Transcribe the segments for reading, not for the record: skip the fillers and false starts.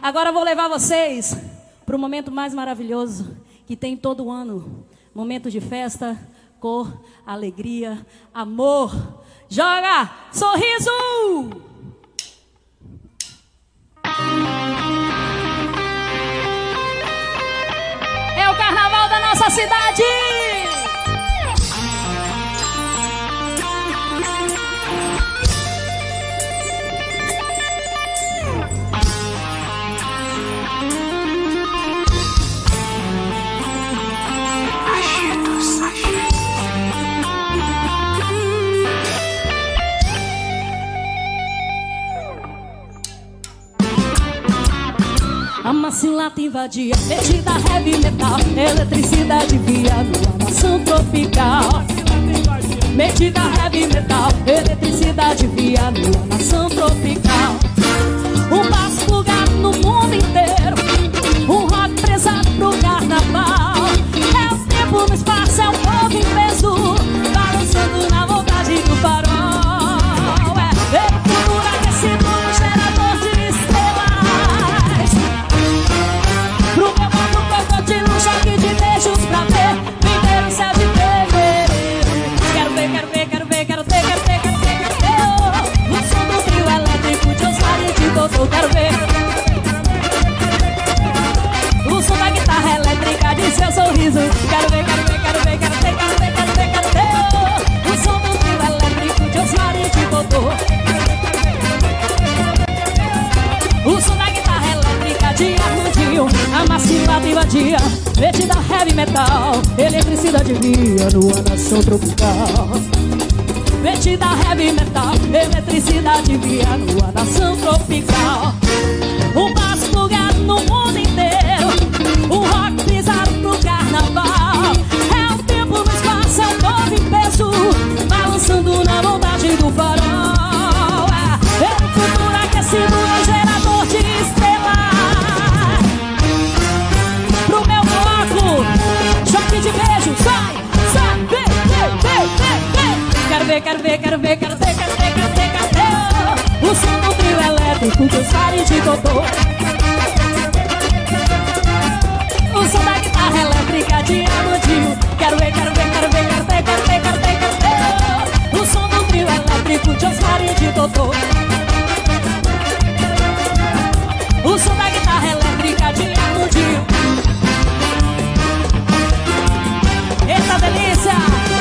Agora eu vou levar vocês para o momento mais maravilhoso que tem todo ano. Momento de festa, cor, alegria, amor. Joga sorriso! É o carnaval da nossa cidade! A macilata invadia, metida heavy metal, eletricidade via numa nação tropical. Metida heavy metal, eletricidade via numa nação tropical. Um passo plugado no mundo inteiro, um rock prezado pro carnaval. É o tempo no espaço, é o povo em peso, balançando na vontade do farol. É o futuro aquecido no gerador de estrelas. Pro meu mundo crocodilo, choque de beijos pra ver viver o céu de fevereiro. Quero ver, quero ver, quero ver, quero ter, quero ter, quero ter, quero ter. O som do trio elétrico de Osmar e de Dodô. Quero ver o som da guitarra elétrica de seu sorriso. Quero ver, quero ver, quero ver, quero ter, quero ter, quero ter, quero ter. O som do trio elétrico de Osmar e de Dodô. O som da guitarra elétrica de Armandinho. A macilata invadia, metida heavy metal, eletricidade via numa nação tropical. Metida heavy metal, eletricidade via numa nação tropical. Um passo plugado no mundo inteiro, um rock pisado pro carnaval. É o tempo no espaço, é o povo em peso, balançando na vontade do farol. É o futuro aquecido no gerador de estrelas. Pro meu bloco, choque de beijos, sai, sai, vem, vem, vem, vem, vem. Quero ver, quero ver, quero ver, quero ter, quero ter, quero ter, quero ter. O som do trio elétrico de Osmar e de Dodô. O som da guitarra elétrica de Armandinho. Quero ver, quero ver, quero ver, quero ter, quero ter, quero ter, quero ter. O som do trio elétrico de Osmar e de Dodô. O som da guitarra elétrica de Armandinho. Eita delícia!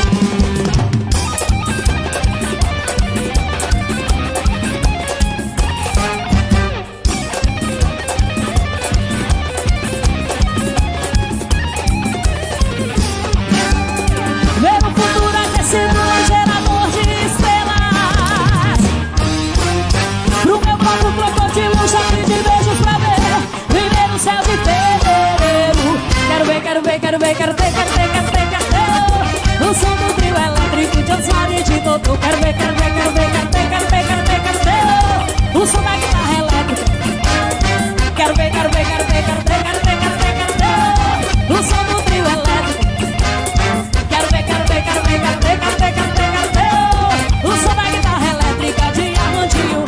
Ver o futuro aquecido no gerador de estrelas. Pro meu próprio crocodilo, choque de beijos pra ver viver o céu de fevereiro. Quero ver, quero ver, quero ver, quero ter, quero ter, quero ter, quero ter. O som do trio elétrico de Osmar e de Dodô. Quero ver, quero ver, quero ver, quero ter, quero ter, quero ter, quero ter. O som da guitarra elétrica. Quero ver, quero ver, quero ver, quero ter, quero ter, quero ter, quero ter. O som do trio elétrico. Quero ver, quero ver, quero ver, quero ter, quero ter, quero ter, quero ter. O som da guitarra elétrica de Armandinho.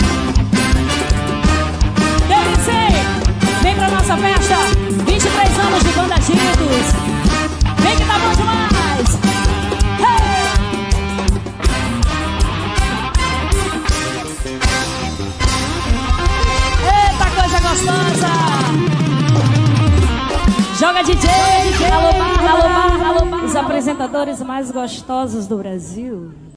Vem pra nossa festa, 23 anos de Banda Gitos. Vem que tá bom demais. Hey! Eita, coisa gostosa. Joga DJ, alô bar, alô bar, alô bar. Os apresentadores mais gostosos do Brasil.